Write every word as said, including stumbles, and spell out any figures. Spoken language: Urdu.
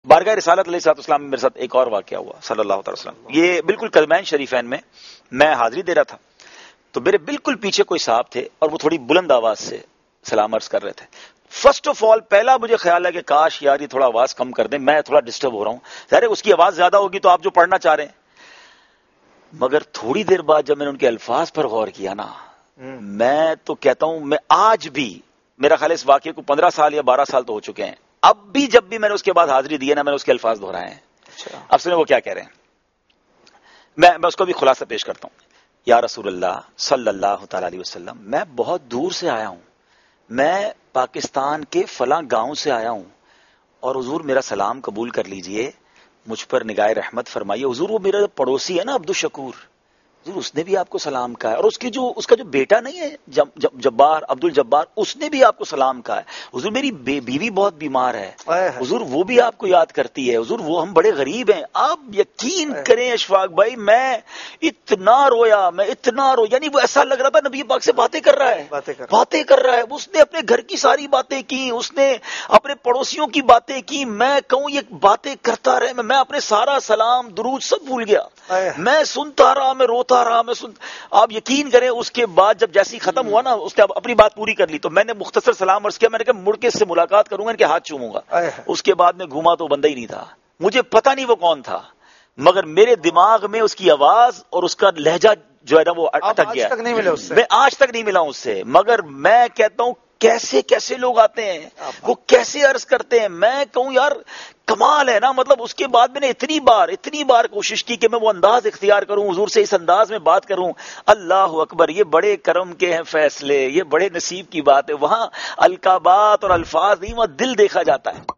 بارگاہ رسالت علیہ الصلوۃ والسلام میں میرے ساتھ ایک اور واقعہ ہوا صلی اللہ تعالی وسلم. یہ بالکل قدمین شریفین میں میں حاضری دے رہا تھا تو میرے بالکل پیچھے کوئی صاحب تھے اور وہ تھوڑی بلند آواز سے سلام عرض کر رہے تھے. فرسٹ آف آل پہلا مجھے خیال ہے کہ کاش یار یہ تھوڑا آواز کم کر دیں, میں تھوڑا ڈسٹرب ہو رہا ہوں. ظاہر ہے اس کی آواز زیادہ ہوگی تو آپ جو پڑھنا چاہ رہے ہیں. مگر تھوڑی دیر بعد جب میں نے ان کے الفاظ پر غور کیا نا, میں تو کہتا ہوں میں آج بھی, میرا خیال اس واقعے کو پندرہ سال یا بارہ سال تو ہو چکے ہیں, اب بھی جب بھی میں نے اس کے بعد حاضری دی ہے نا میں نے اس کے الفاظ دہرائے ہیں. اب سنیں وہ کیا کہہ رہے ہیں, میں میں اس کو بھی خلاصہ پیش کرتا ہوں. یا رسول اللہ صلی اللہ تعالی علیہ وسلم, میں بہت دور سے آیا ہوں, میں پاکستان کے فلاں گاؤں سے آیا ہوں, اور حضور میرا سلام قبول کر لیجئے, مجھ پر نگاہ رحمت فرمائیے. حضور وہ میرا پڑوسی ہے نا عبدالشکور, حضور اس نے بھی آپ کو سلام کہا ہے, اور اس کی جو اس کا جو بیٹا نہیں ہے جب, جب, جبار عبد الجبار, اس نے بھی آپ کو سلام کہا ہے. حضور میری بیوی بہت بیمار ہے, حضور وہ بھی آپ کو یاد کرتی ہے. حضور وہ ہم بڑے غریب ہیں. آپ یقین کریں اشفاق بھائی, میں اتنا رویا, میں اتنا رو, یعنی وہ ایسا لگ رہا تھا نبی پاک سے باتیں کر رہا ہے, باتیں کر رہا ہے. اس نے اپنے گھر کی ساری باتیں کی, اس نے اپنے پڑوسیوں کی باتیں کی. میں کہوں یہ باتیں کرتا رہے, میں اپنے سارا سلام درود سب بھول گیا. میں سنتا رہا, میں روتا رہا, میں سن. آپ یقین کریں اس کے بعد جب جیسی ختم ہوا نا, اس نے اپنی بات پوری کر لی, تو میں نے مختصر سلام عرض کیا. میں نے کہا مڑ کے اس سے ملاقات کروں گا, ان کے ہاتھ چوموں گا. اس کے بعد میں گھوما تو بندہ ہی نہیں تھا. مجھے پتہ نہیں وہ کون تھا, مگر میرے دماغ میں اس کی آواز اور اس کا لہجہ جو ہے نا وہ اٹک گیا. میں آج تک نہیں ملا ہوں اس سے, مگر میں کہتا ہوں کیسے کیسے لوگ آتے ہیں, وہ کیسے عرض کرتے ہیں. میں کہوں یار کمال ہے نا. مطلب اس کے بعد میں نے اتنی بار اتنی بار کوشش کی کہ میں وہ انداز اختیار کروں, حضور سے اس انداز میں بات کروں. اللہ اکبر, یہ بڑے کرم کے ہیں فیصلے, یہ بڑے نصیب کی بات ہے. وہاں القابات اور الفاظ نہیں, وہاں دل دیکھا جاتا ہے.